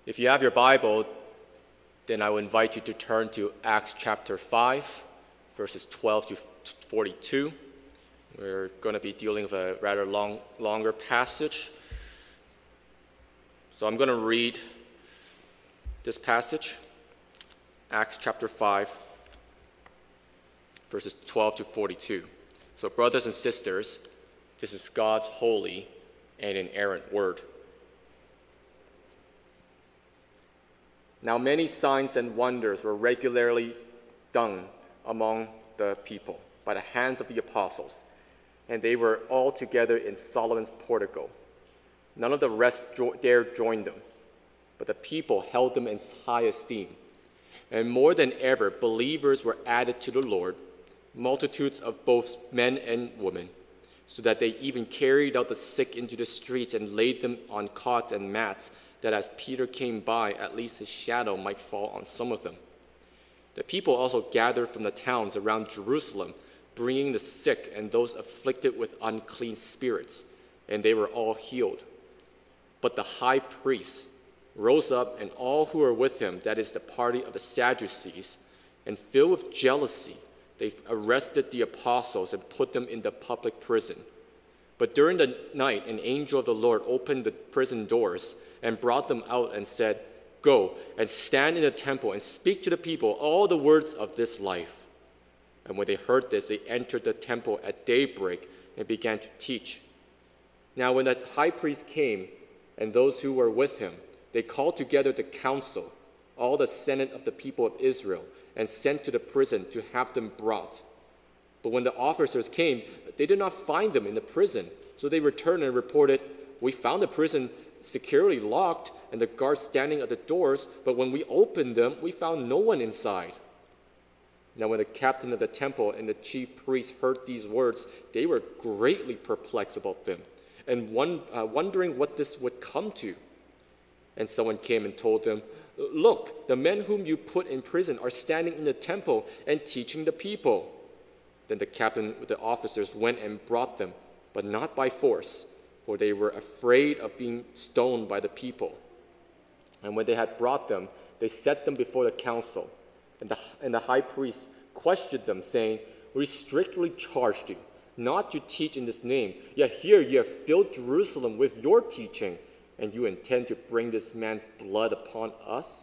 If you have your Bible, then I would invite you to turn to Acts chapter 5, verses 12 to 42. We're going to be dealing with a rather longer passage. So I'm going to read this passage, Acts chapter 5, verses 12 to 42. So brothers and sisters, this is God's holy and inerrant word. Now many signs and wonders were regularly done among the people by the hands of the apostles, and they were all together in Solomon's portico. None of the rest dared join them, but the people held them in high esteem. And more than ever, believers were added to the Lord, multitudes of both men and women, so that they even carried out the sick into the streets and laid them on cots and mats, that as Peter came by, at least his shadow might fall on some of them. The people also gathered from the towns around Jerusalem, bringing the sick and those afflicted with unclean spirits, and they were all healed. But the high priest rose up, and all who were with him, that is the party of the Sadducees, and filled with jealousy, they arrested the apostles and put them in the public prison. But during the night, an angel of the Lord opened the prison doors and brought them out and said, "Go and stand in the temple and speak to the people all the words of this life." And when they heard this, they entered the temple at daybreak and began to teach. Now when the high priest came and those who were with him, they called together the council, all the senate of the people of Israel, and sent to the prison to have them brought. But when the officers came, they did not find them in the prison. So they returned and reported, "We found the prison securely locked and the guards standing at the doors, but when we opened them, we found no one inside." Now when the captain of the temple and the chief priests heard these words, they were greatly perplexed about them, and wondering what this would come to. And someone came and told them, "Look, the men whom you put in prison are standing in the temple and teaching the people." Then the captain with the officers went and brought them, but not by force, for they were afraid of being stoned by the people. And when they had brought them, they set them before the council. And the high priest questioned them, saying, "We strictly charged you not to teach in this name, yet here you have filled Jerusalem with your teaching, and you intend to bring this man's blood upon us?"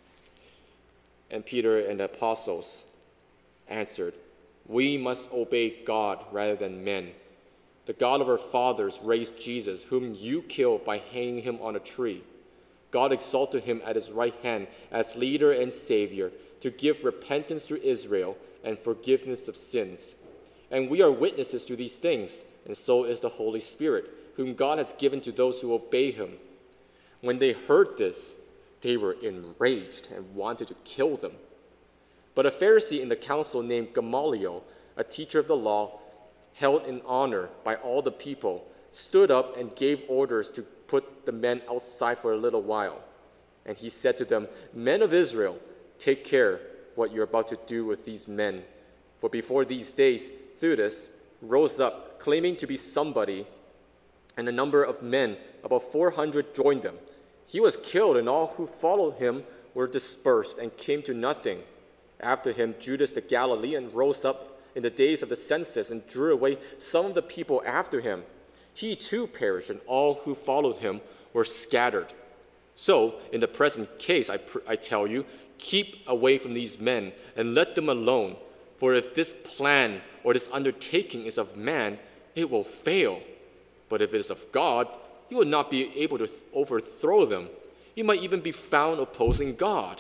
And Peter and the apostles answered, "We must obey God rather than men. The God of our fathers raised Jesus, whom you killed by hanging him on a tree. God exalted him at his right hand as leader and savior, to give repentance to Israel and forgiveness of sins. And we are witnesses to these things, and so is the Holy Spirit, whom God has given to those who obey him." When they heard this, they were enraged and wanted to kill them. But a Pharisee in the council named Gamaliel, a teacher of the law, held in honor by all the people, stood up and gave orders to put the men outside for a little while. And he said to them, "Men of Israel, take care what you're about to do with these men. For before these days, Theudas rose up, claiming to be somebody, and a number of men, about 400, joined them. He was killed, and all who followed him were dispersed and came to nothing. After him, Judas the Galilean rose up in the days of the census and drew away some of the people after him. He too perished, and all who followed him were scattered. So, in the present case, I tell you, keep away from these men and let them alone. For if this plan or this undertaking is of man, it will fail. But if it is of God, you will not be able to overthrow them. You might even be found opposing God."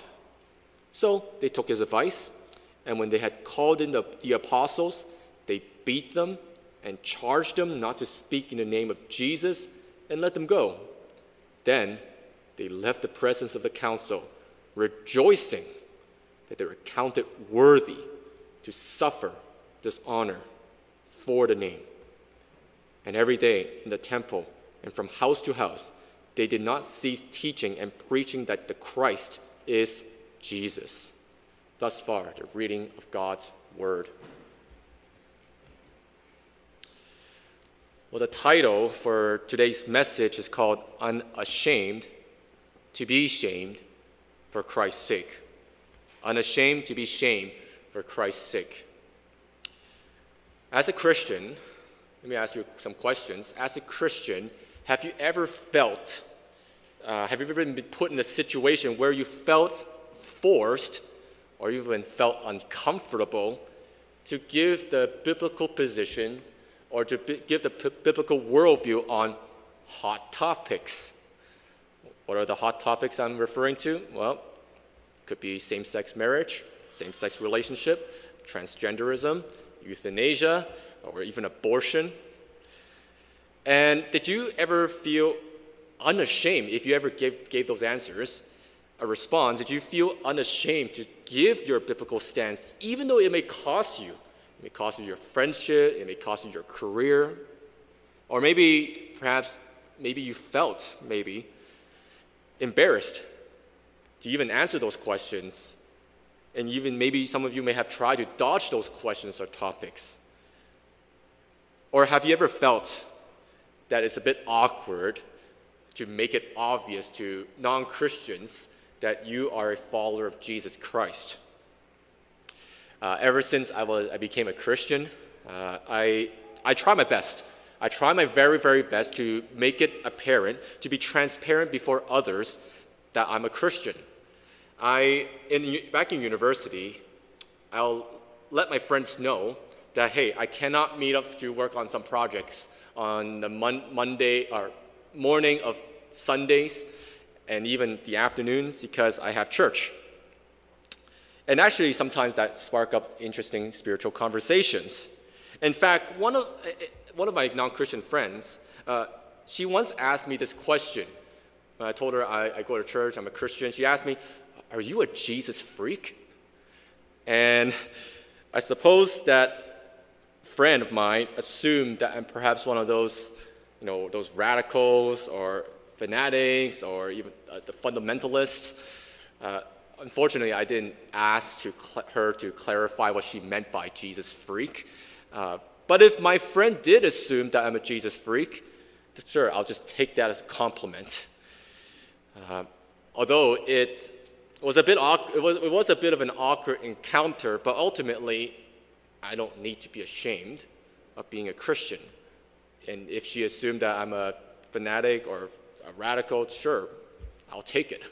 So they took his advice, and when they had called in the apostles, they beat them and charged them not to speak in the name of Jesus, and let them go. Then they left the presence of the council, rejoicing that they were counted worthy to suffer dishonor for the name. And every day in the temple and from house to house, they did not cease teaching and preaching that the Christ is Jesus. Thus far, the reading of God's word. Well, the title for today's message is called Unashamed, to be shamed for Christ's sake. Unashamed to be shamed for Christ's sake. As a Christian, let me ask you some questions. As a Christian, have you ever been put in a situation where you felt forced or even felt uncomfortable to give the biblical position or to give the biblical worldview on hot topics? What are the hot topics I'm referring to? Well, it could be same-sex marriage, same-sex relationship, transgenderism, euthanasia, or even abortion. And did you ever feel unashamed, if you ever gave those answers a response, did you feel unashamed to give your biblical stance, even though it may cost you? It may cost you your friendship, it may cost you your career, or maybe you felt embarrassed to even answer those questions. And even maybe some of you may have tried to dodge those questions or topics. Or have you ever felt that it's a bit awkward to make it obvious to non-Christians that you are a follower of Jesus Christ? Ever since I became a Christian, I try my best. I try my very, very best to make it apparent, to be transparent before others that I'm a Christian. Back in university, I'll let my friends know that, hey, I cannot meet up to work on some projects on the Monday or morning of Sundays and even the afternoons because I have church. And actually, sometimes that spark up interesting spiritual conversations. In fact, one of my non-Christian friends, she once asked me this question. When I told her I go to church, I'm a Christian, she asked me, "Are you a Jesus freak?" And I suppose that friend of mine assumed that I'm perhaps one of those, those radicals or fanatics or even the fundamentalists. Unfortunately, I didn't ask her to clarify what she meant by Jesus freak. But if my friend did assume that I'm a Jesus freak, sure, I'll just take that as a compliment. Although it was a bit of an awkward encounter, but ultimately, I don't need to be ashamed of being a Christian. And if she assumed that I'm a fanatic or a radical, sure, I'll take it.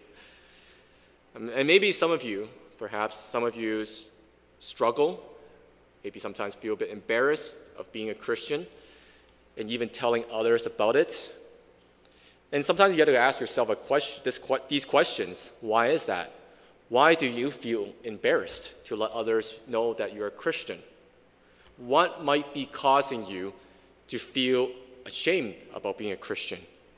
And maybe perhaps some of you struggle, maybe sometimes feel a bit embarrassed of being a Christian and even telling others about it. And sometimes you got to ask yourself these questions. Why is that? Why do you feel embarrassed to let others know that you're a Christian? What might be causing you to feel ashamed about being a Christian?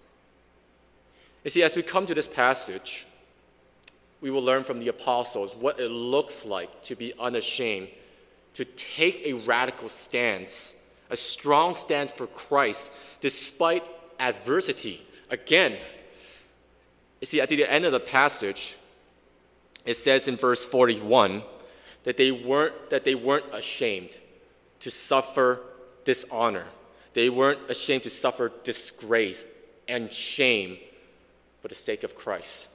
You see, as we come to this passage, we will learn from the apostles what it looks like to be unashamed, to take a radical stance, a strong stance for Christ, despite adversity. Again, you see, at the end of the passage, it says in verse 41 that they weren't ashamed to suffer dishonor. They weren't ashamed to suffer disgrace and shame for the sake of Christ.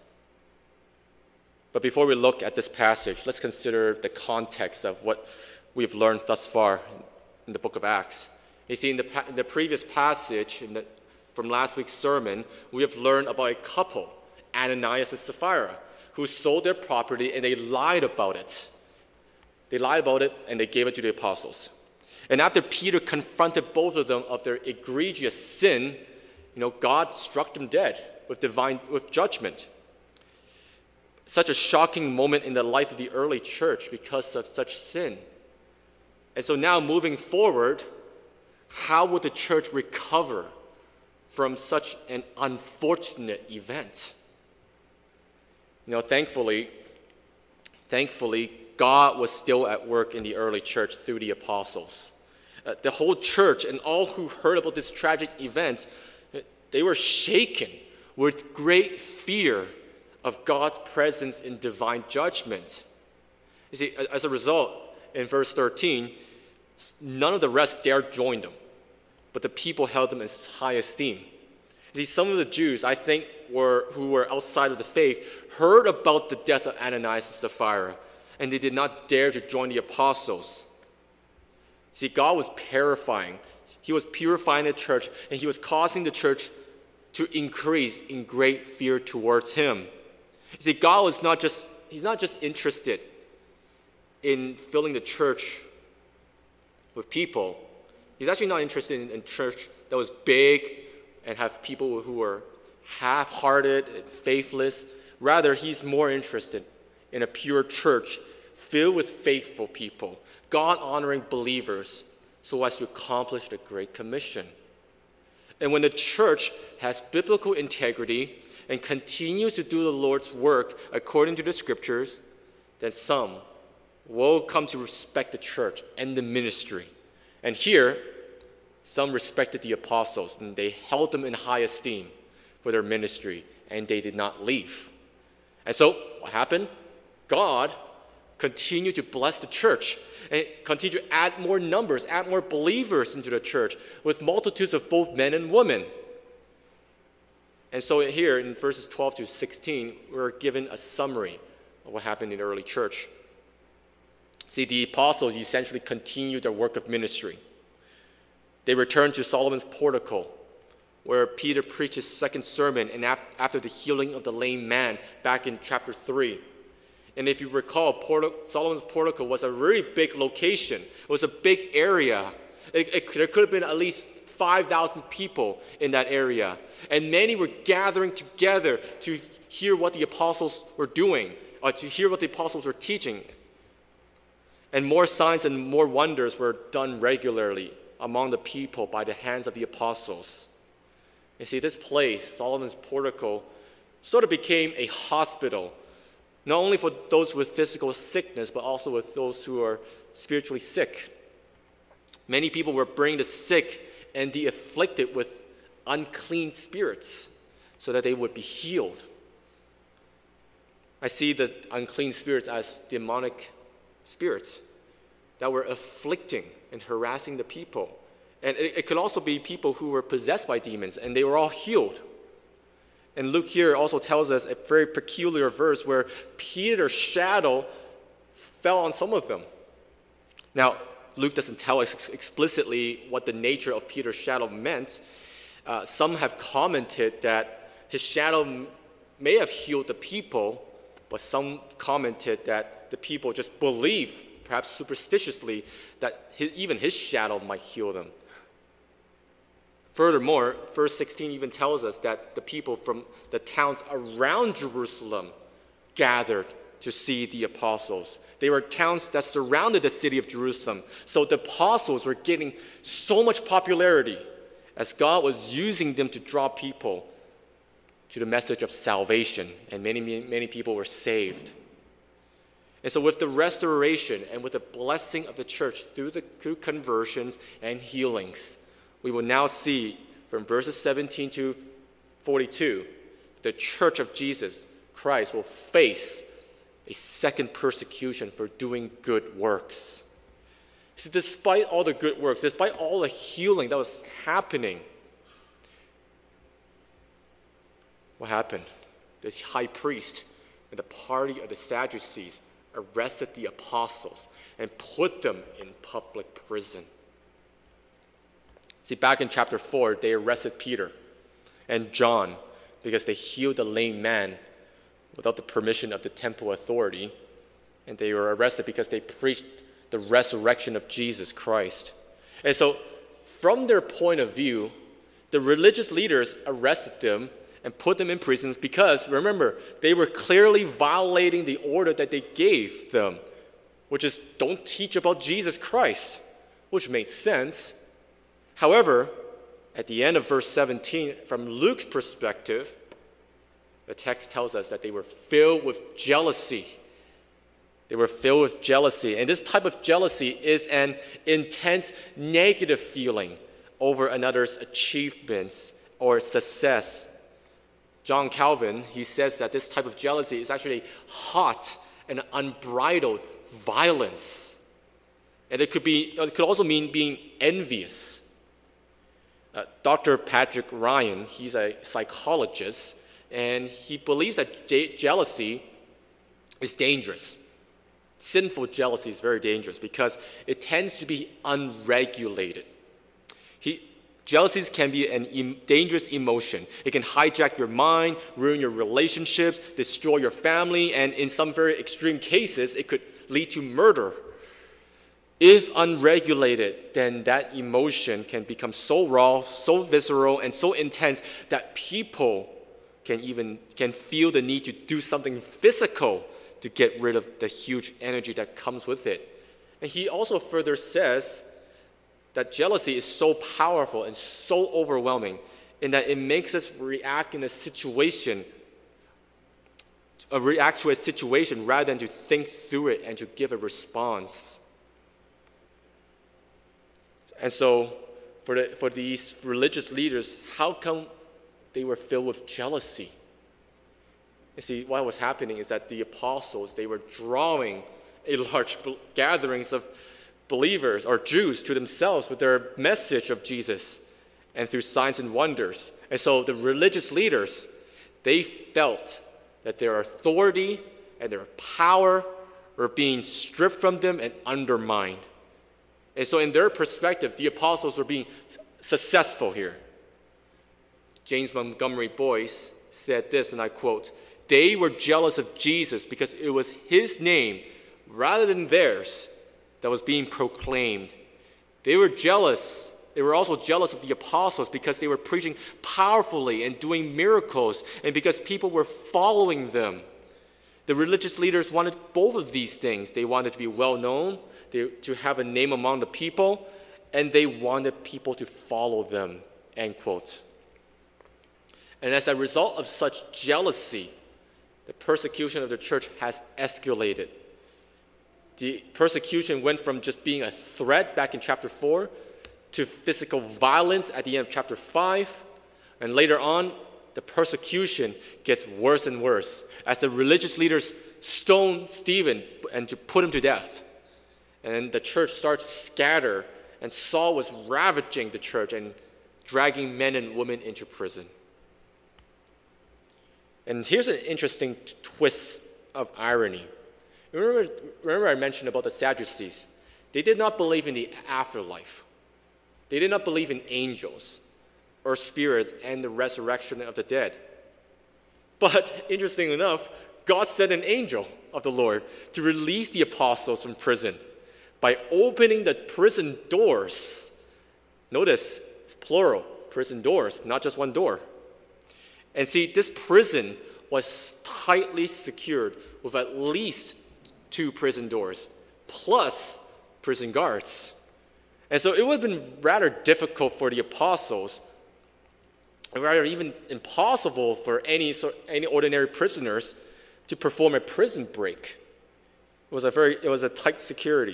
But before we look at this passage, let's consider the context of what we've learned thus far in the book of Acts. You see, in the previous passage, from last week's sermon, we have learned about a couple, Ananias and Sapphira, who sold their property and they lied about it. They lied about it and they gave it to the apostles. And after Peter confronted both of them of their egregious sin, God struck them dead with judgment. Such a shocking moment in the life of the early church because of such sin. And so now moving forward, how would the church recover from such an unfortunate event? Thankfully, God was still at work in the early church through the apostles. The whole church and all who heard about this tragic event, they were shaken with great fear of God's presence in divine judgment. You see, as a result, in verse 13, none of the rest dared join them, but the people held them in high esteem. You see, some of the Jews, I think, who were outside of the faith heard about the death of Ananias and Sapphira, and they did not dare to join the apostles. See, God was purifying. He was purifying the church, and he was causing the church to increase in great fear towards him. See, God was he's not just interested in filling the church with people. He's actually not interested in a church that was big and have people who were half-hearted and faithless. Rather, he's more interested in a pure church filled with faithful people, God-honoring believers, so as to accomplish the Great Commission. And when the church has biblical integrity and continues to do the Lord's work according to the scriptures, then some will come to respect the church and the ministry. And here, some respected the apostles, and they held them in high esteem for their ministry, and they did not leave. And so, what happened? God continued to bless the church and continue to add more numbers, add more believers into the church with multitudes of both men and women. And so here in verses 12 to 16, we're given a summary of what happened in the early church. See, the apostles essentially continued their work of ministry. They returned to Solomon's portico, where Peter preached his second sermon and after the healing of the lame man back in chapter 3. And if you recall, Solomon's portico was a really big location. It was a big area. There could have been at least 5,000 people in that area. And many were gathering together to hear what the apostles were doing, to hear what the apostles were teaching. And more signs and more wonders were done regularly among the people by the hands of the apostles. You see, this place, Solomon's portico, sort of became a hospital, not only for those with physical sickness, but also with those who are spiritually sick. Many people were bringing the sick and the afflicted with unclean spirits so that they would be healed. I see the unclean spirits as demonic spirits that were afflicting and harassing the people. And it could also be people who were possessed by demons, and they were all healed. And Luke here also tells us a very peculiar verse where Peter's shadow fell on some of them. Now, Luke doesn't tell us explicitly what the nature of Peter's shadow meant. Some have commented that his shadow may have healed the people, but some commented that the people just believed, perhaps superstitiously, that even his shadow might heal them. Furthermore, verse 16 even tells us that the people from the towns around Jerusalem gathered to see the apostles. They were towns that surrounded the city of Jerusalem. So the apostles were getting so much popularity as God was using them to draw people to the message of salvation, and many people were saved. And so with the restoration and with the blessing of the church through conversions and healings, we will now see from verses 17 to 42, the church of Jesus Christ will face a second persecution for doing good works. See, despite all the good works, despite all the healing that was happening, what happened? The high priest and the party of the Sadducees arrested the apostles and put them in public prison. See, back in chapter 4, they arrested Peter and John because they healed the lame man without the permission of the temple authority, and they were arrested because they preached the resurrection of Jesus Christ. And so, from their point of view, the religious leaders arrested them and put them in prisons because, remember, they were clearly violating the order that they gave them, which is don't teach about Jesus Christ, which made sense. However, at the end of verse 17, from Luke's perspective, the text tells us that they were filled with jealousy. They were filled with jealousy. And this type of jealousy is an intense negative feeling over another's achievements or success. John Calvin, he says that this type of jealousy is actually hot and unbridled violence. And it could also mean being envious. Dr. Patrick Ryan, he's a psychologist, And he believes that jealousy is dangerous. Sinful jealousy is very dangerous because it tends to be unregulated. Jealousies can be a dangerous emotion. It can hijack your mind, ruin your relationships, destroy your family, and in some very extreme cases, it could lead to murder. If unregulated, then that emotion can become so raw, so visceral, and so intense that people can feel the need to do something physical to get rid of the huge energy that comes with it. And he also further says that jealousy is so powerful and so overwhelming in that it makes us react to a situation rather than to think through it and to give a response. And so for these religious leaders, how come they were filled with jealousy? You see, what was happening is that the apostles, they were drawing a large gatherings of believers or Jews to themselves with their message of Jesus and through signs and wonders. And so the religious leaders, they felt that their authority and their power were being stripped from them and undermined. And so in their perspective, the apostles were being successful here. James Montgomery Boyce said this, and I quote, "They were jealous of Jesus because it was his name rather than theirs that was being proclaimed. They were jealous. They were also jealous of the apostles because they were preaching powerfully and doing miracles and because people were following them. The religious leaders wanted both of these things. They wanted to be well known, to have a name among the people, and they wanted people to follow them," end quote. And as a result of such jealousy, the persecution of the church has escalated. The persecution went from just being a threat back in chapter 4 to physical violence at the end of chapter 5. And later on, the persecution gets worse and worse as the religious leaders stone Stephen and to put him to death. And the church starts to scatter, and Saul was ravaging the church and dragging men and women into prison. And here's an interesting twist of irony. Remember I mentioned about the Sadducees. They did not believe in the afterlife. They did not believe in angels or spirits and the resurrection of the dead. But interestingly enough, God sent an angel of the Lord to release the apostles from prison by opening the prison doors. Notice, it's plural, prison doors, not just one door. And see, this prison was tightly secured with at least 2 prison doors, plus prison guards. And so it would have been rather difficult for the apostles, and rather even impossible for any ordinary prisoners to perform a prison break. It was a tight security.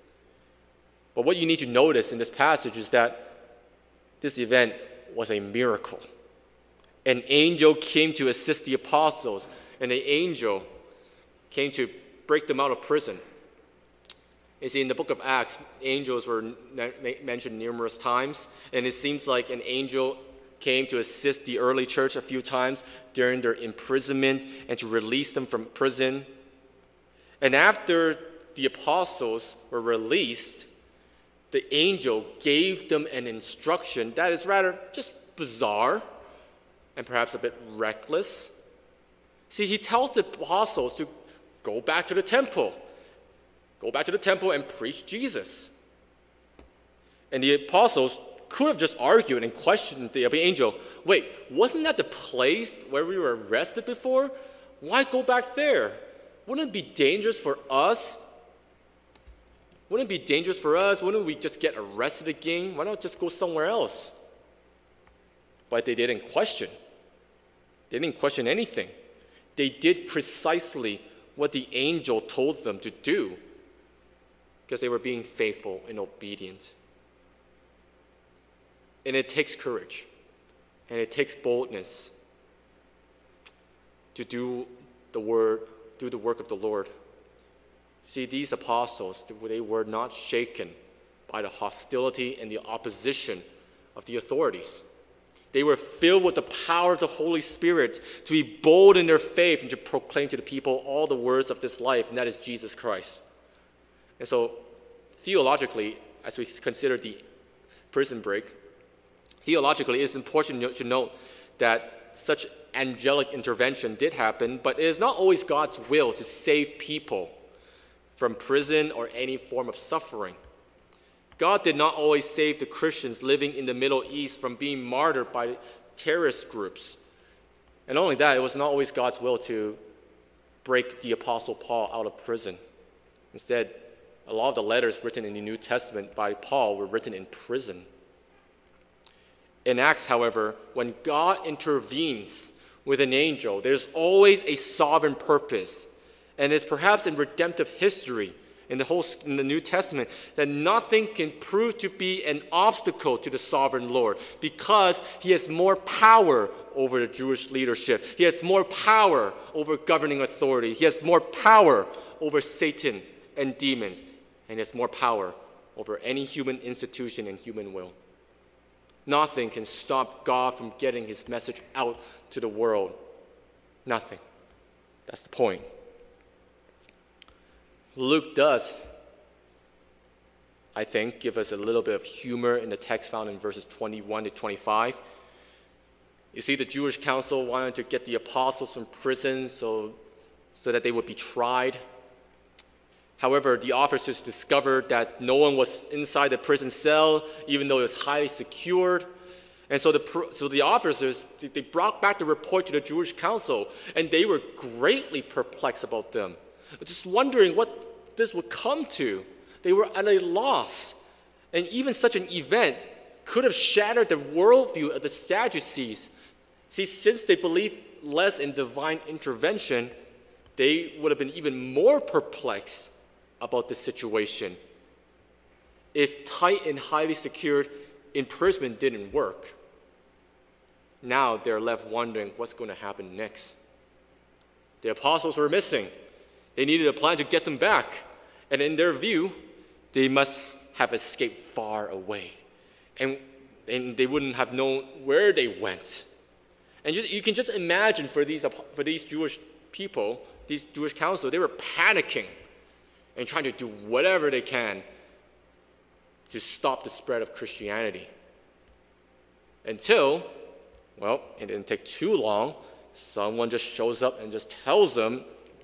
But what you need to notice in this passage is that this event was a miracle. An angel came to assist the apostles, and the angel came to break them out of prison. You see, in the book of Acts, angels were mentioned numerous times, and it seems like an angel came to assist the early church a few times during their imprisonment and to release them from prison. And after the apostles were released, the angel gave them an instruction that is rather just bizarre and perhaps a bit reckless. See, he tells the apostles to go back to the temple. Go back to the temple and preach Jesus. And the apostles could have just argued and questioned the angel. Wait, wasn't that the place where we were arrested before? Why go back there? Wouldn't it be dangerous for us? Wouldn't it be dangerous for us? Wouldn't we just get arrested again? Why not just go somewhere else? But they didn't question. They didn't question anything. They did precisely what the angel told them to do because they were being faithful and obedient. And it takes courage and it takes boldness to do the work of the Lord. See, these apostles, they were not shaken by the hostility and the opposition of the authorities. They were filled with the power of the Holy Spirit to be bold in their faith and to proclaim to the people all the words of this life, and that is Jesus Christ. And so, theologically, as we consider the prison break, theologically, it's important to note that such angelic intervention did happen, but it is not always God's will to save people from prison or any form of suffering. God did not always save the Christians living in the Middle East from being martyred by terrorist groups. And not only that, it was not always God's will to break the Apostle Paul out of prison. Instead, a lot of the letters written in the New Testament by Paul were written in prison. In Acts, however, when God intervenes with an angel, there's always a sovereign purpose. And it's perhaps in redemptive history in the New Testament that nothing can prove to be an obstacle to the sovereign Lord, because he has more power over the Jewish leadership. He has more power over governing authority. He has more power over Satan and demons. And he has more power over any human institution and human will. Nothing can stop God from getting his message out to the world. Nothing. That's the point. Luke does, I think, give us a little bit of humor in the text found in verses 21 to 25. You see, the Jewish council wanted to get the apostles from prison so that they would be tried. However, the officers discovered that no one was inside the prison cell, even though it was highly secured. And so the officers, they brought back the report to the Jewish council, and they were greatly perplexed about them, just wondering what this would come to. They were at a loss. And even such an event could have shattered the worldview of the Sadducees. See, since they believed less in divine intervention, they would have been even more perplexed about the situation. If tight and highly secured imprisonment didn't work, now they're left wondering what's going to happen next. The apostles were missing. They needed a plan to get them back. And in their view, they must have escaped far away. And they wouldn't have known where they went. And you can just imagine for these Jewish people, these Jewish council, they were panicking and trying to do whatever they can to stop the spread of Christianity. Until, well, it didn't take too long, someone just shows up and just tells them,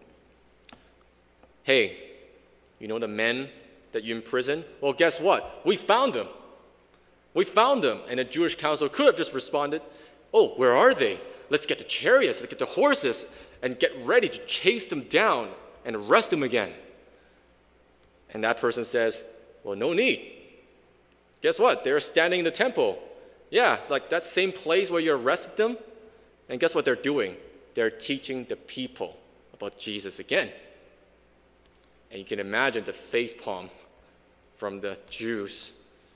hey, you know the men that you imprisoned? Well, guess what? We found them. We found them. And the Jewish council could have just responded, oh, where are they? Let's get the chariots, let's get the horses, and get ready to chase them down and arrest them again. And that person says, well, no need. Guess what? They're standing in the temple. Yeah, like that same place where you arrested them. And guess what they're doing? They're teaching the people about Jesus again. And you can imagine the facepalm from the Jews.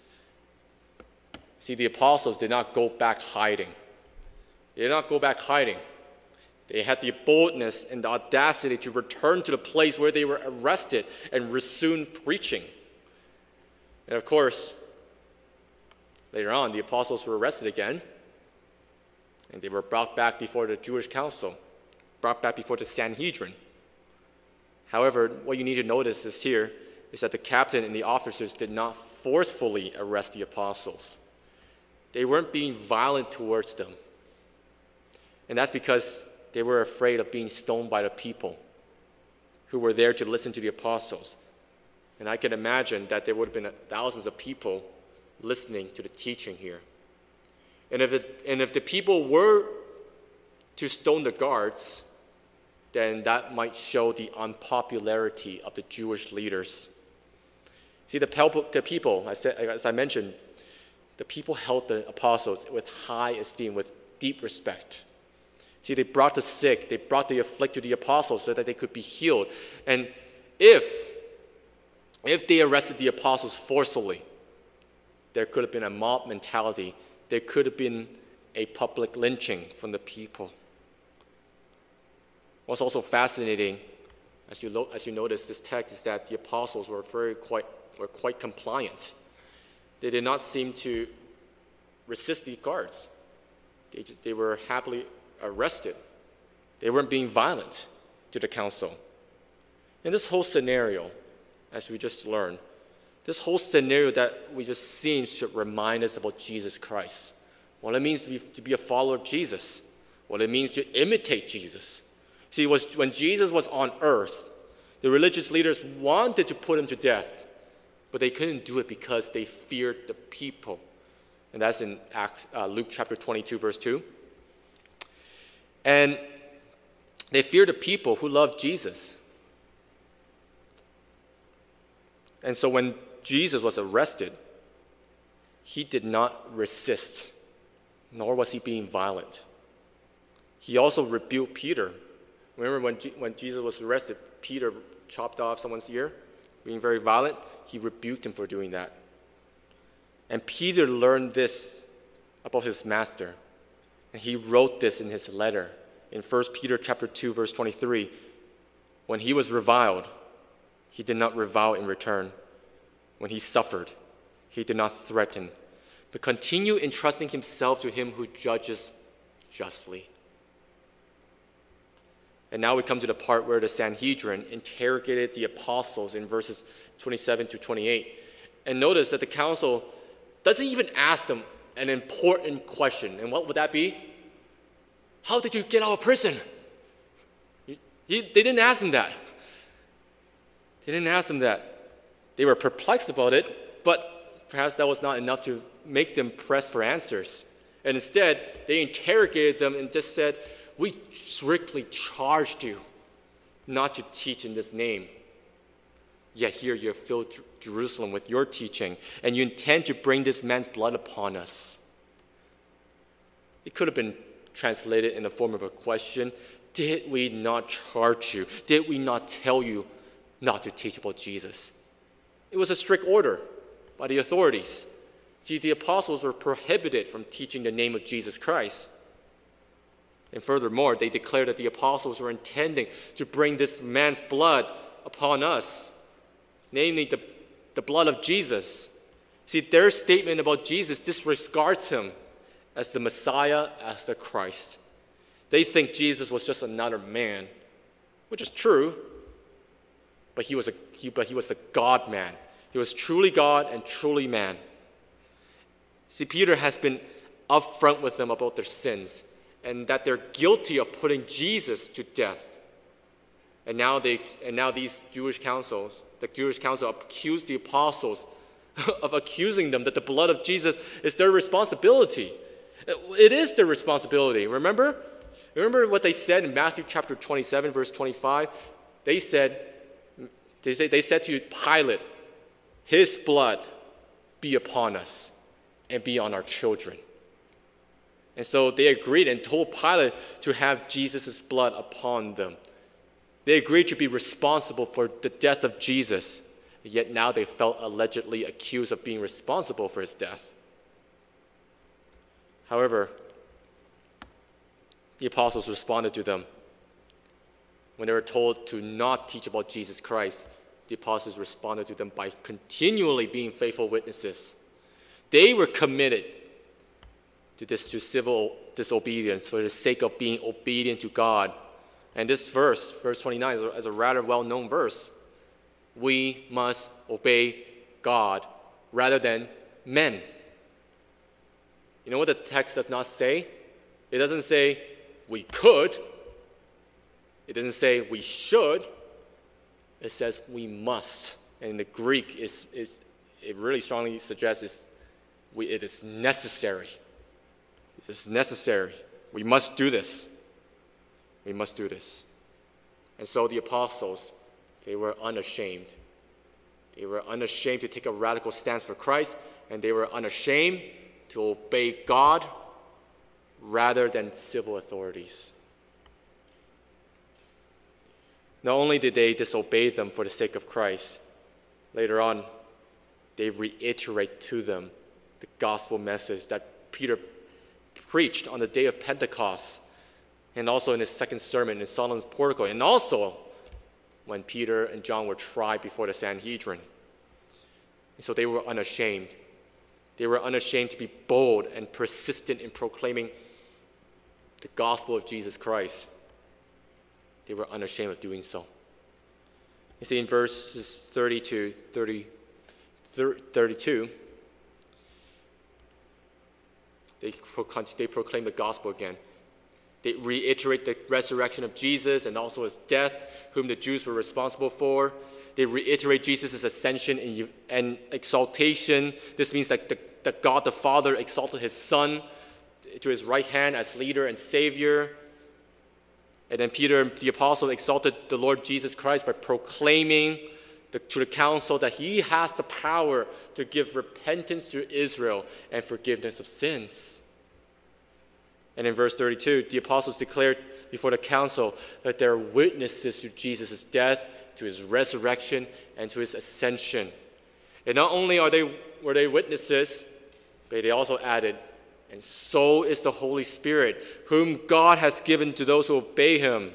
See, the apostles did not go back hiding. They did not go back hiding. They had the boldness and the audacity to return to the place where they were arrested and resume preaching. And of course, later on, the apostles were arrested again, and they were brought back before the Jewish council, brought back before the Sanhedrin. However, what you need to notice is that the captain and the officers did not forcefully arrest the apostles. They weren't being violent towards them. And that's because they were afraid of being stoned by the people who were there to listen to the apostles. And I can imagine that there would have been thousands of people listening to the teaching here. And if the people were to stone the guards, then that might show the unpopularity of the Jewish leaders. See, the people, as I mentioned, the people held the apostles with high esteem, with deep respect. See, they brought the sick, they brought the afflicted to the apostles so that they could be healed. And if they arrested the apostles forcefully, there could have been a mob mentality. There could have been a public lynching from the people. What's also fascinating, as you notice this text, is that the apostles were quite compliant. They did not seem to resist the guards. They were happily arrested. They weren't being violent to the council. And this whole scenario, as we just learned, this whole scenario that we just seen should remind us about Jesus Christ. What it means to be a follower of Jesus. What it means to imitate Jesus. See, when Jesus was on earth, the religious leaders wanted to put him to death, but they couldn't do it because they feared the people. And that's in Luke chapter 22, verse 2. And they feared the people who loved Jesus. And so when Jesus was arrested, he did not resist, nor was he being violent. He also rebuked Peter. Remember when Jesus was arrested, Peter chopped off someone's ear, being very violent. He rebuked him for doing that. And Peter learned this about his master. And he wrote this in his letter in 1 Peter chapter 2, verse 23. When he was reviled, he did not revile in return. When he suffered, he did not threaten, but continued entrusting himself to him who judges justly. And now we come to the part where the Sanhedrin interrogated the apostles in verses 27 to 28. And notice that the council doesn't even ask them an important question. And what would that be? How did you get out of prison? They didn't ask him that. They didn't ask him that. They were perplexed about it, but perhaps that was not enough to make them press for answers. And instead, they interrogated them and just said, "We strictly charged you not to teach in this name. Yet here you have filled Jerusalem with your teaching, and you intend to bring this man's blood upon us." It could have been translated in the form of a question. Did we not charge you? Did we not tell you not to teach about Jesus? It was a strict order by the authorities. See, the apostles were prohibited from teaching the name of Jesus Christ. And furthermore, they declared that the apostles were intending to bring this man's blood upon us, namely the blood of Jesus. See, their statement about Jesus disregards him as the Messiah, as the Christ. They think Jesus was just another man, which is true, but he was a God-man. He was truly God and truly man. See, Peter has been upfront with them about their sins and that they're guilty of putting Jesus to death. And now these Jewish councils, the Jewish council accused the apostles of accusing them that the blood of Jesus is their responsibility. It is their responsibility. Remember what they said in Matthew chapter 27, verse 25? They said to Pilate, "His blood be upon us and be on our children." And so they agreed and told Pilate to have Jesus' blood upon them. They agreed to be responsible for the death of Jesus, yet now they felt allegedly accused of being responsible for his death. However, the apostles responded to them. When they were told to not teach about Jesus Christ, the apostles responded to them by continually being faithful witnesses. They were committed to civil disobedience for the sake of being obedient to God. And this verse 29, is a rather well-known verse. We must obey God rather than men. You know what the text does not say? It doesn't say we could. It doesn't say we should. It says we must. And in the Greek, it really strongly suggests it is necessary. It is necessary. We must do this. We must do this. And so the apostles, they were unashamed. They were unashamed to take a radical stance for Christ, and they were unashamed to obey God rather than civil authorities. Not only did they disobey them for the sake of Christ, later on, they reiterate to them the gospel message that Peter preached on the day of Pentecost, and also in his second sermon in Solomon's portico, and also when Peter and John were tried before the Sanhedrin. And so they were unashamed. They were unashamed to be bold and persistent in proclaiming the gospel of Jesus Christ, they were unashamed of doing so. You see in verses 30 to 32, they proclaim the gospel again. They reiterate the resurrection of Jesus and also his death, whom the Jews were responsible for. They reiterate Jesus' ascension and exaltation. This means that God the Father exalted his Son to his right hand as leader and Savior. And then Peter, the apostle, exalted the Lord Jesus Christ by proclaiming to the council that he has the power to give repentance to Israel and forgiveness of sins. And in verse 32, the apostles declared before the council that they're witnesses to Jesus' death, to his resurrection, and to his ascension. And not only were they witnesses, but they also added, and so is the Holy Spirit, whom God has given to those who obey him.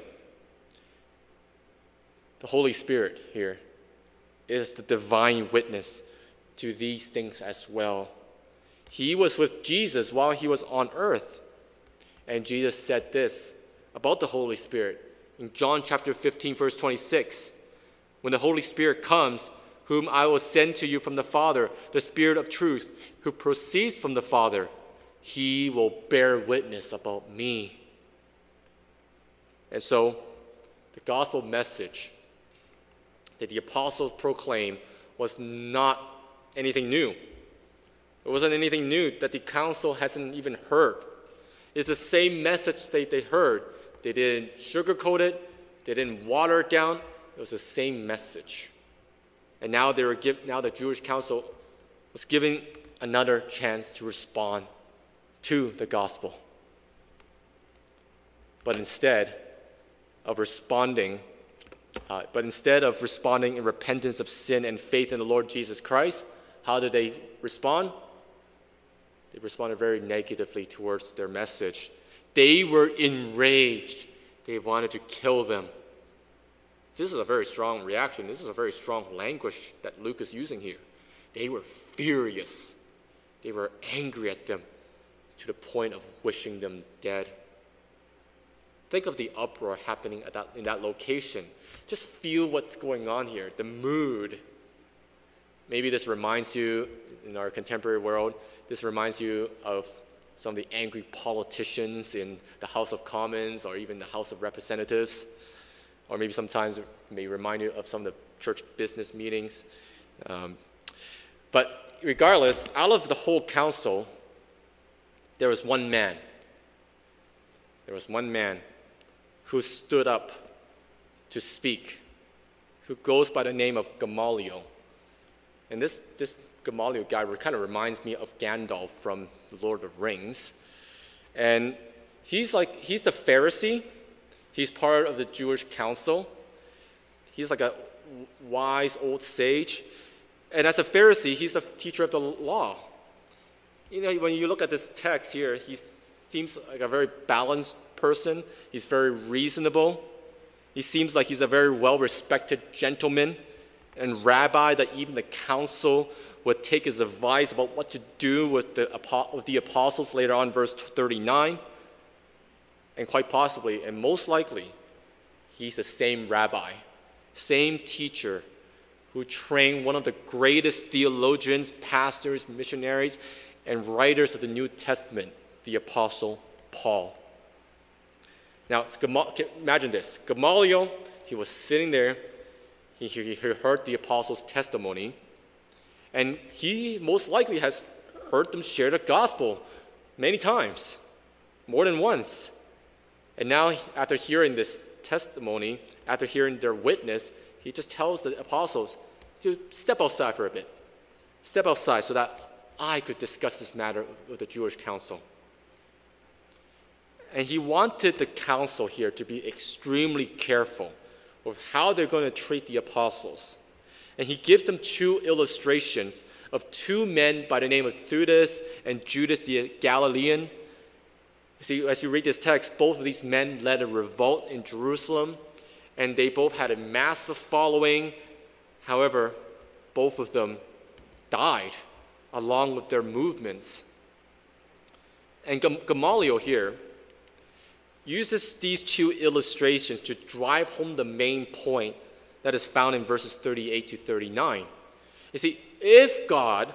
The Holy Spirit here is the divine witness to these things as well. He was with Jesus while he was on earth. And Jesus said this about the Holy Spirit in John chapter 15, verse 26. When the Holy Spirit comes, whom I will send to you from the Father, the Spirit of truth, who proceeds from the Father, he will bear witness about me. And so, the gospel message that the apostles proclaimed was not anything new. It wasn't anything new that the council hasn't even heard. It's the same message they heard. They didn't sugarcoat it. They didn't water it down. It was the same message. And now the Jewish council was given another chance to respond to the gospel. But instead of responding in repentance of sin and faith in the Lord Jesus Christ, how did they respond? They responded very negatively towards their message. They were enraged. They wanted to kill them. This is a very strong reaction. This is a very strong language that Luke is using here. They were furious. They were angry at them to the point of wishing them dead. Think of the uproar happening in that location. Just feel what's going on here, the mood. Maybe this reminds you, in our contemporary world, this reminds you of some of the angry politicians in the House of Commons or even the House of Representatives. Or maybe sometimes it may remind you of some of the church business meetings. But regardless, out of the whole council, there was one man. There was one man who stood up to speak, who goes by the name of Gamaliel. And this Gamaliel guy kind of reminds me of Gandalf from The Lord of the Rings. And he's the Pharisee. He's part of the Jewish council. He's like a wise old sage. And as a Pharisee, he's a teacher of the law. You know, when you look at this text here, he seems like a very balanced person. He's very reasonable. He seems like he's a very well-respected gentleman and rabbi that even the council would take his advice about what to do with the apostles later on, verse 39. And quite possibly, and most likely, he's the same rabbi, same teacher who trained one of the greatest theologians, pastors, missionaries, and writers of the New Testament, the Apostle Paul. Now, imagine this. Gamaliel, he was sitting there. He heard the apostles' testimony, and he most likely has heard them share the gospel many times, more than once. And now, after hearing this testimony, after hearing their witness, he just tells the apostles to step outside for a bit. Step outside so that I could discuss this matter with the Jewish council. And he wanted the council here to be extremely careful with how they're going to treat the apostles. And he gives them two illustrations of two men by the name of Theudas and Judas the Galilean. See, as you read this text, both of these men led a revolt in Jerusalem, and they both had a massive following. However, both of them died along with their movements. And Gamaliel here, uses these two illustrations to drive home the main point that is found in verses 38 to 39. You see, if God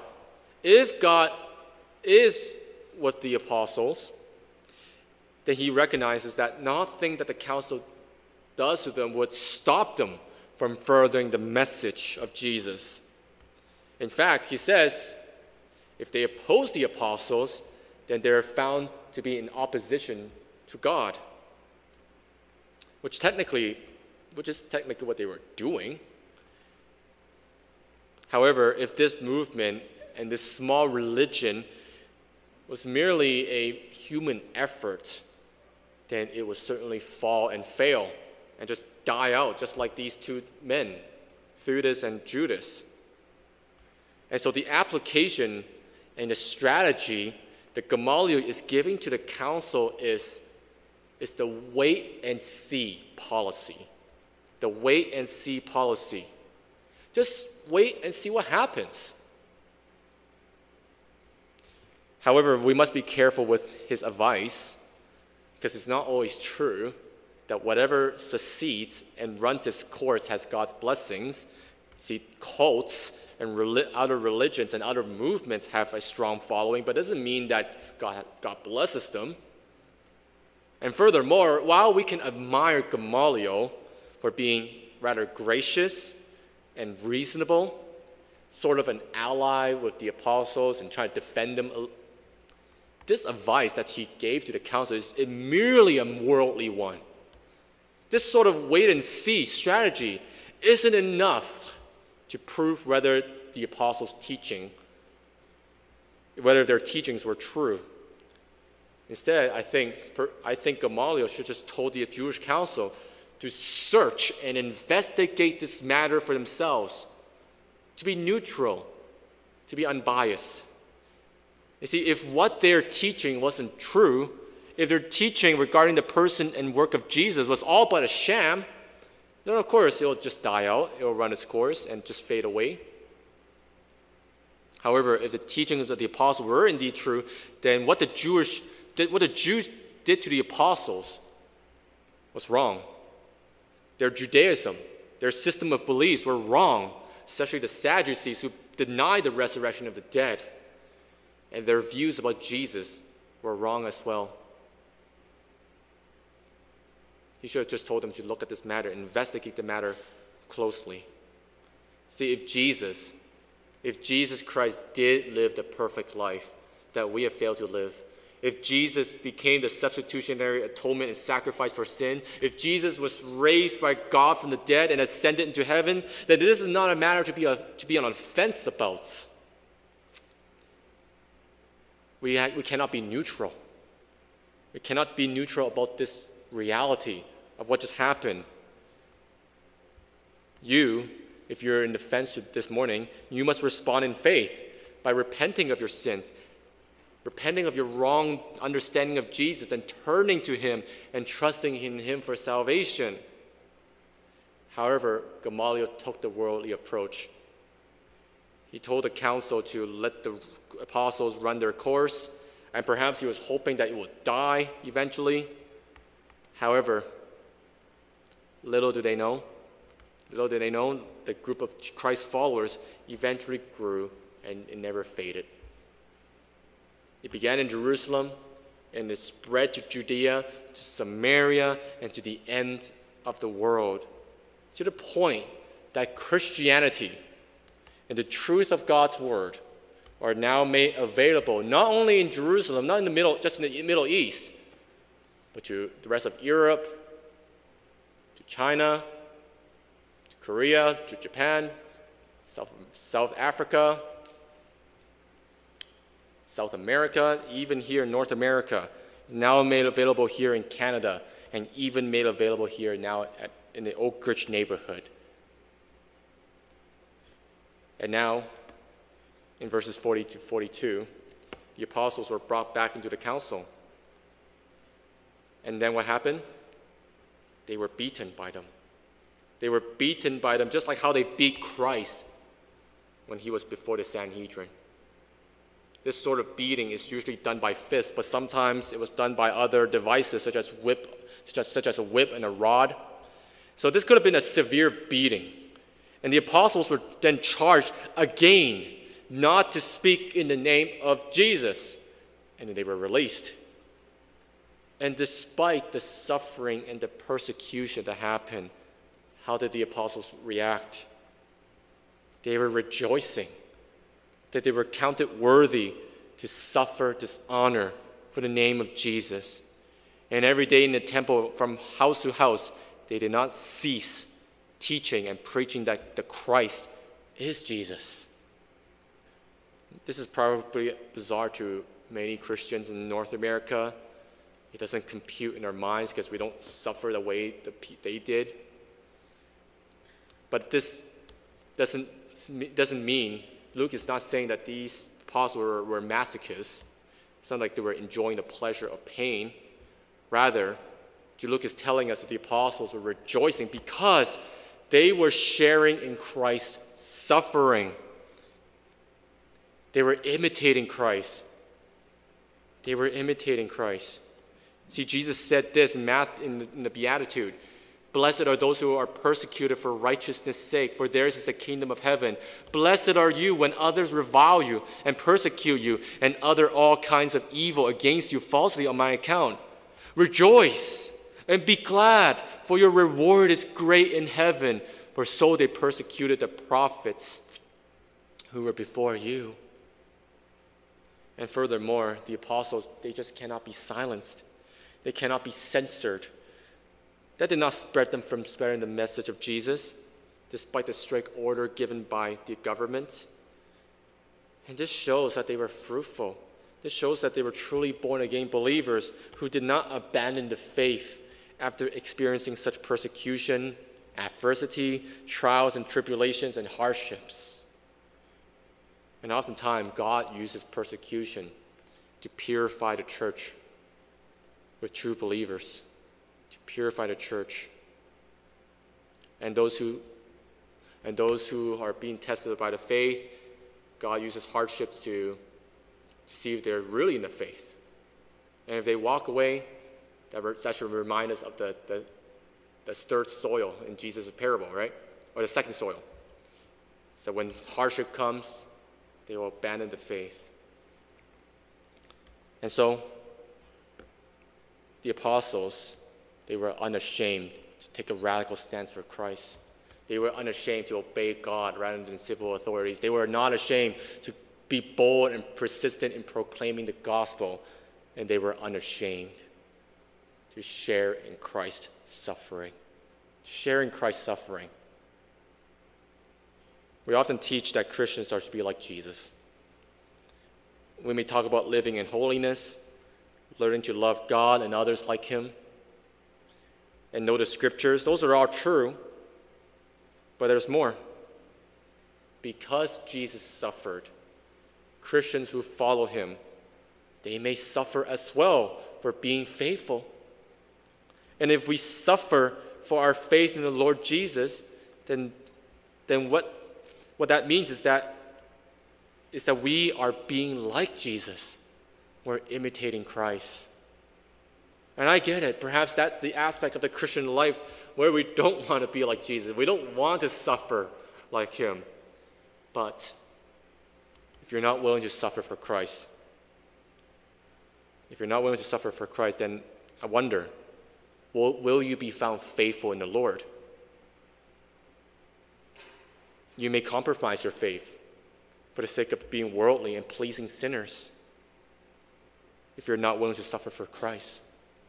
is with the apostles, then he recognizes that nothing that the council does to them would stop them from furthering the message of Jesus. In fact, he says, if they oppose the apostles, then they're found to be in opposition to God, which is technically what they were doing. However, if this movement and this small religion was merely a human effort, then it would certainly fall and fail and just die out, just like these two men, Theudas and Judas. And so the application and the strategy that Gamaliel is giving to the council is the wait and see policy. The wait and see policy. Just wait and see what happens. However, we must be careful with his advice, because it's not always true that whatever succeeds and runs its course has God's blessings. See, cults and other religions and other movements have a strong following, but it doesn't mean that God blesses them. And furthermore, while we can admire Gamaliel for being rather gracious and reasonable, sort of an ally with the apostles and trying to defend them, this advice that he gave to the council is merely a worldly one. This sort of wait-and-see strategy isn't enough to prove whether the apostles' whether their teachings were true. Instead, I think Gamaliel should just told the Jewish council to search and investigate this matter for themselves, to be neutral, to be unbiased. You see, if what they're teaching wasn't true, if their teaching regarding the person and work of Jesus was all but a sham, then of course it'll just die out, it'll run its course and just fade away. However, if the teachings of the apostles were indeed true, then what the Jews did to the apostles was wrong. Their Judaism, their system of beliefs were wrong, especially the Sadducees who denied the resurrection of the dead. And their views about Jesus were wrong as well. He should have just told them to look at this matter, investigate the matter closely. See, if Jesus Christ did live the perfect life that we have failed to live, if Jesus became the substitutionary atonement and sacrifice for sin, if Jesus was raised by God from the dead and ascended into heaven, then this is not a matter to be on offense about. We cannot be neutral. We cannot be neutral about this reality of what just happened. If you're in the fence this morning, you must respond in faith by repenting of your sins, repenting of your wrong understanding of Jesus, and turning to him and trusting in him for salvation. However, Gamaliel took the worldly approach. He told the council to let the apostles run their course, and perhaps he was hoping that it would die eventually. However, little did they know, the group of Christ followers eventually grew and it never faded. It began in Jerusalem, and it spread to Judea, to Samaria, and to the end of the world, to the point that Christianity and the truth of God's word are now made available not only in Jerusalem, not in the Middle East, but to the rest of Europe, to China, to Korea, to Japan, South Africa, South America, even here in North America. It's now made available here in Canada, and even made available here now in the Oak Ridge neighborhood. And now, in verses 40 to 42, the apostles were brought back into the council. And then what happened? They were beaten by them. They were beaten by them just like how they beat Christ when he was before the Sanhedrin. This sort of beating is usually done by fists, but sometimes it was done by other devices such as a whip and a rod. So this could have been a severe beating. And the apostles were then charged again not to speak in the name of Jesus. And then they were released. And despite the suffering and the persecution that happened, how did the apostles react? They were rejoicing that they were counted worthy to suffer dishonor for the name of Jesus. And every day in the temple, from house to house, they did not cease teaching and preaching that the Christ is Jesus. This is probably bizarre to many Christians in North America. It doesn't compute in our minds because we don't suffer the way they did. But this doesn't mean, Luke is not saying that these apostles were masochists. It's not like they were enjoying the pleasure of pain. Rather, Luke is telling us that the apostles were rejoicing because they were sharing in Christ's suffering. They were imitating Christ. They were imitating Christ. See, Jesus said this in the Beatitude, "Blessed are those who are persecuted for righteousness' sake, for theirs is the kingdom of heaven. Blessed are you when others revile you and persecute you and utter all kinds of evil against you falsely on my account. Rejoice and be glad, for your reward is great in heaven, for so they persecuted the prophets who were before you." And furthermore, the apostles, they just cannot be silenced. They cannot be censored. That did not spread them from spreading the message of Jesus, despite the strict order given by the government. And this shows that they were fruitful. This shows that they were truly born-again believers who did not abandon the faith after experiencing such persecution, adversity, trials and tribulations and hardships. And oftentimes, God uses persecution to purify the church with true believers, to purify the church. And those who are being tested by the faith, God uses hardships to see if they're really in the faith. And if they walk away, that should remind us of the third soil in Jesus' parable, right? Or the second soil. So when hardship comes, they will abandon the faith. And so, the apostles, they were unashamed to take a radical stance for Christ. They were unashamed to obey God rather than civil authorities. They were not ashamed to be bold and persistent in proclaiming the gospel. And they were unashamed to share in Christ's suffering. Sharing Christ's suffering. We often teach that Christians are to be like Jesus. We may talk about living in holiness, learning to love God and others like Him, and know the scriptures. Those are all true, but there's more. Because Jesus suffered, Christians who follow Him, they may suffer as well for being faithful. And if we suffer for our faith in the Lord Jesus, then what that means is that we are being like Jesus. We're imitating Christ. And I get it. Perhaps that's the aspect of the Christian life where we don't want to be like Jesus. We don't want to suffer like Him. But if you're not willing to suffer for Christ, then I wonder, will you be found faithful in the Lord? You may compromise your faith for the sake of being worldly and pleasing sinners if you're not willing to suffer for Christ.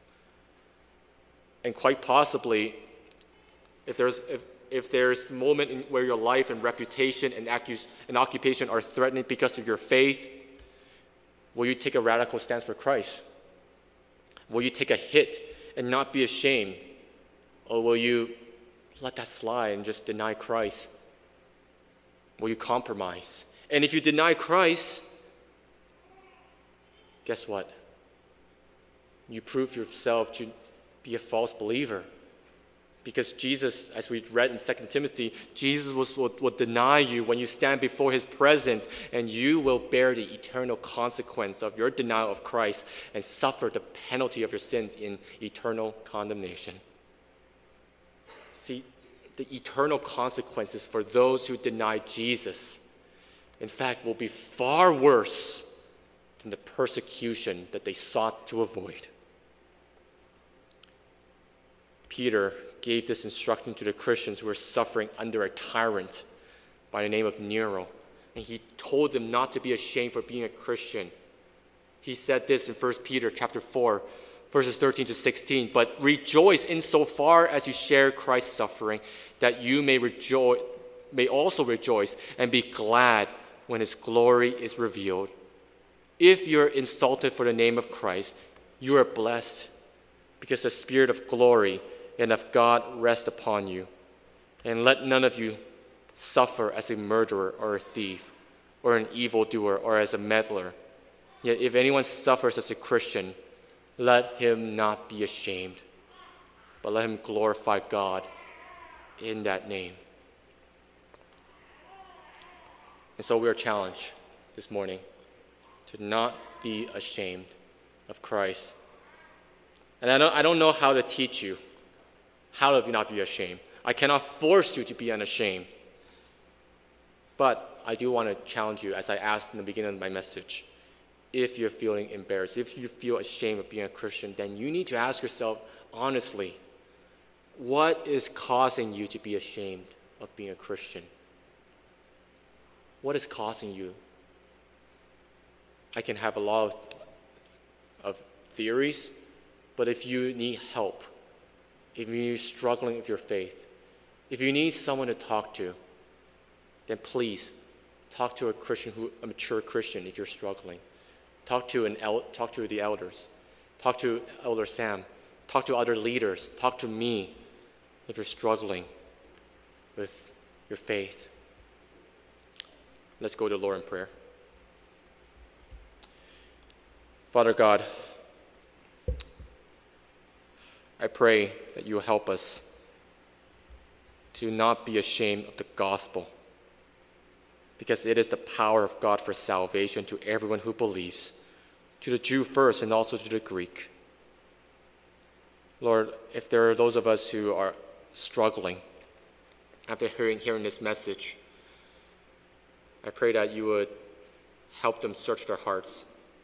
And quite possibly, if there's a moment where your life and reputation and occupation are threatened because of your faith, will you take a radical stance for Christ? Will you take a hit and not be ashamed? Or will you let that slide and just deny Christ? Will you compromise? And if you deny Christ, guess what? You prove yourself to be a false believer. Because Jesus, as we read in 2 Timothy, Jesus will deny you when you stand before his presence, and you will bear the eternal consequence of your denial of Christ and suffer the penalty of your sins in eternal condemnation. See, the eternal consequences for those who deny Jesus, in fact, will be far worse than the persecution that they sought to avoid. Peter gave this instruction to the Christians who were suffering under a tyrant by the name of Nero. And he told them not to be ashamed for being a Christian. He said this in 1 Peter chapter 4, verses 13 to 16. But rejoice insofar as you share Christ's suffering, that you may also rejoice and be glad when his glory is revealed. If you're insulted for the name of Christ, you are blessed, because the Spirit of glory and of God rest upon you. And let none of you suffer as a murderer or a thief or an evildoer or as a meddler. Yet if anyone suffers as a Christian, let him not be ashamed, but let him glorify God in that name. And so we are challenged this morning to not be ashamed of Christ. And I don't know how to teach you how to not be ashamed. I cannot force you to be unashamed. But I do want to challenge you, as I asked in the beginning of my message, if you're feeling embarrassed, if you feel ashamed of being a Christian, then you need to ask yourself honestly, what is causing you to be ashamed of being a Christian? What is causing you? I can have a lot of theories, but if you need help, if you're struggling with your faith, if you need someone to talk to, then please talk to a mature Christian if you're struggling. Talk to the elders. Talk to Elder Sam. Talk to other leaders. Talk to me if you're struggling with your faith. Let's go to the Lord in prayer. Father God, I pray that you will help us to not be ashamed of the gospel, because it is the power of God for salvation to everyone who believes, to the Jew first and also to the Greek. Lord, if there are those of us who are struggling after hearing this message, I pray that you would help them search their hearts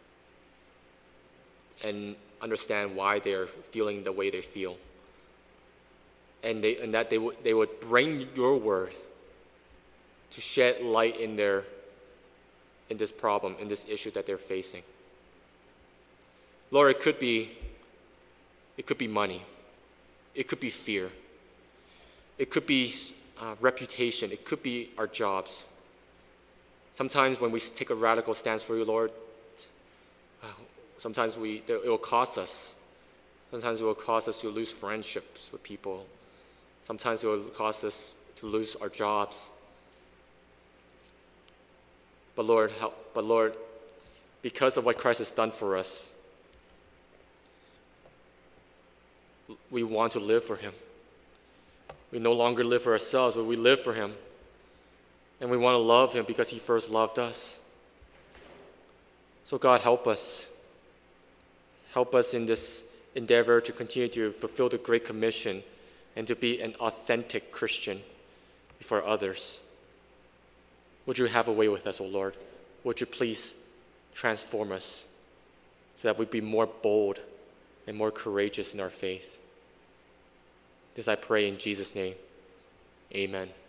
and understand why they are feeling the way they feel, and that they would bring your word to shed light in this problem, in this issue that they're facing. Lord, it could be money, it could be fear, it could be reputation, it could be our jobs. Sometimes when we take a radical stance for you, Lord, sometimes it will cost us. Sometimes it will cause us to lose friendships with people. Sometimes it will cause us to lose our jobs. But Lord, because of what Christ has done for us, we want to live for him. We no longer live for ourselves, but we live for him. And we want to love him because he first loved us. So God, help us. Help us in this endeavor to continue to fulfill the Great Commission and to be an authentic Christian before others. Would you have a way with us, O Lord? Would you please transform us so that we be more bold and more courageous in our faith? This I pray in Jesus' name. Amen.